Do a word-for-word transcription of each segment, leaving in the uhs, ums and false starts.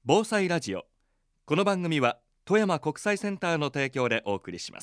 防災ラジオ。この番組は富山国際センターの提供でお送りします。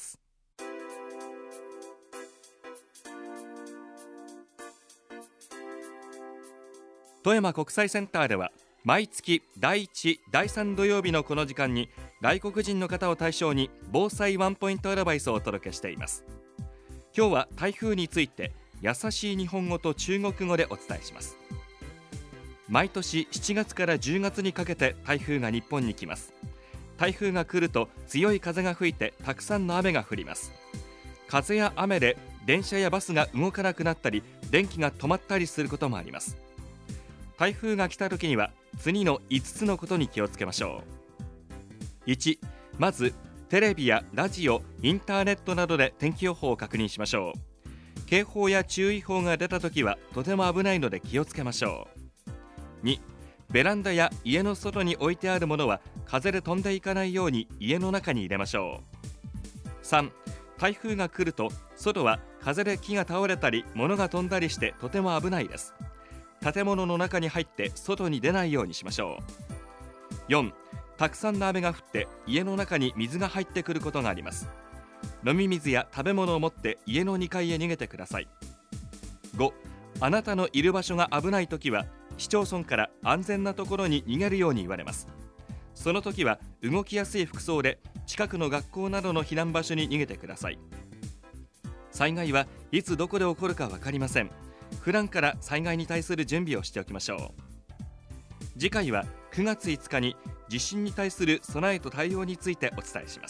富山国際センターでは毎月だいいち、だいさん土曜日のこの時間に外国人の方を対象に防災ワンポイントアドバイスをお届けしています。今日は台風について優しい日本語と中国語でお伝えします。毎年しちがつからじゅうがつにかけて台風が日本に来ます。台風が来ると強い風が吹いてたくさんの雨が降ります。風や雨で電車やバスが動かなくなったり電気が止まったりすることもあります。台風が来た時には次のいつつのことに気をつけましょう。いち、まずテレビやラジオ、インターネットなどで天気予報を確認しましょう。警報や注意報が出た時はとても危ないので気をつけましょう。に、ベランダや家の外に置いてあるものは風で飛んでいかないように家の中に入れましょう。さん、台風が来ると外は風で木が倒れたり物が飛んだりしてとても危ないです。建物の中に入って外に出ないようにしましょう。よん、たくさんの雨が降って家の中に水が入ってくることがあります。飲み水や食べ物を持って家のにかいへ逃げてください。ご、あなたのいる場所が危ないときは市町村から安全なところに逃げるように言われます。その時は動きやすい服装で近くの学校などの避難場所に逃げてください。災害はいつどこで起こるか分かりません。普段から災害に対する準備をしておきましょう。次回はくがついつかに地震に対する備えと対応についてお伝えします。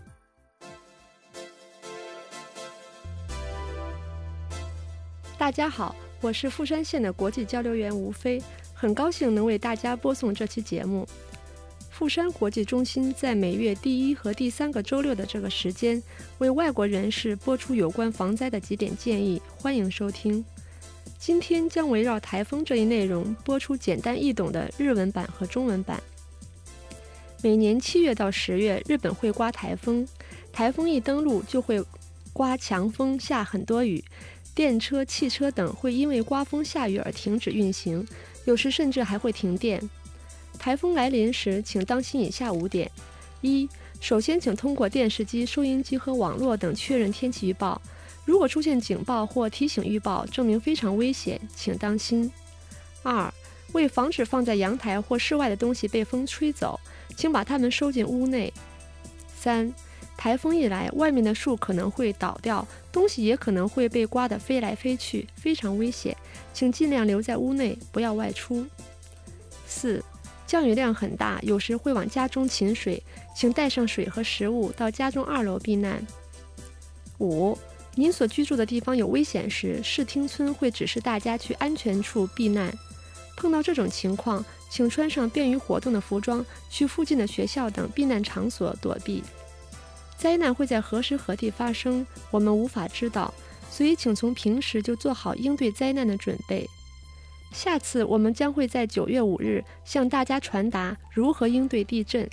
大家好，我是富山县的国际交流员吴飞，很高兴能为大家播送这期节目。富山国际中心在每月第一和第三个周六的这个时间，为外国人士播出有关防灾的几点建议，欢迎收听。今天将围绕台风这一内容播出简单易懂的日文版和中文版。每年七月到十月，日本会刮台风，台风一登陆就会刮强风，下很多雨，电车、汽车等会因为刮风下雨而停止运行，有时甚至还会停电。台风来临时，请当心以下五点：一、首先请通过电视机、收音机和网络等确认天气预报。如果出现警报或提醒预报，证明非常危险，请当心。二、为防止放在阳台或室外的东西被风吹走，请把它们收进屋内。三、台风一来，外面的树可能会倒掉，东西也可能会被刮得飞来飞去，非常危险，请尽量留在屋内，不要外出。四、降雨量很大，有时会往家中浸水，请带上水和食物到家中二楼避难。五、您所居住的地方有危险时，视听村会指示大家去安全处避难。碰到这种情况，请穿上便于活动的服装，去附近的学校等避难场所躲避。灾难会在何时何地发生，我们无法知道，所以请从平时就做好应对灾难的准备。下次我们将会在九月五日向大家传达如何应对地震。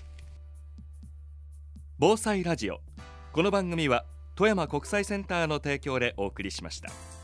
防災ラジオ。この番組は富山国際センターの提供でお送りしました。